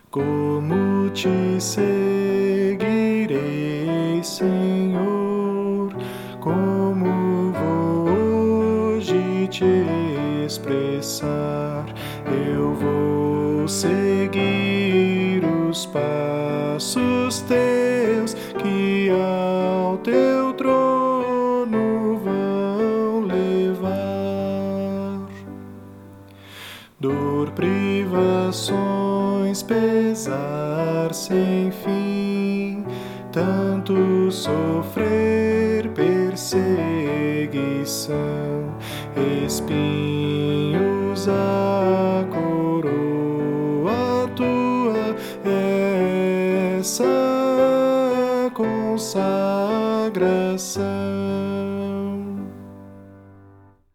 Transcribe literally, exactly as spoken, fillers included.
Como te seguirei, Senhor? Como vou hoje te expressar? Eu vou seguir os passos teus que ao teu trono vão levar. Dor, privações, pesar sem fim, tanto sofrer, perseguição, espinhos, a coroa tua, essa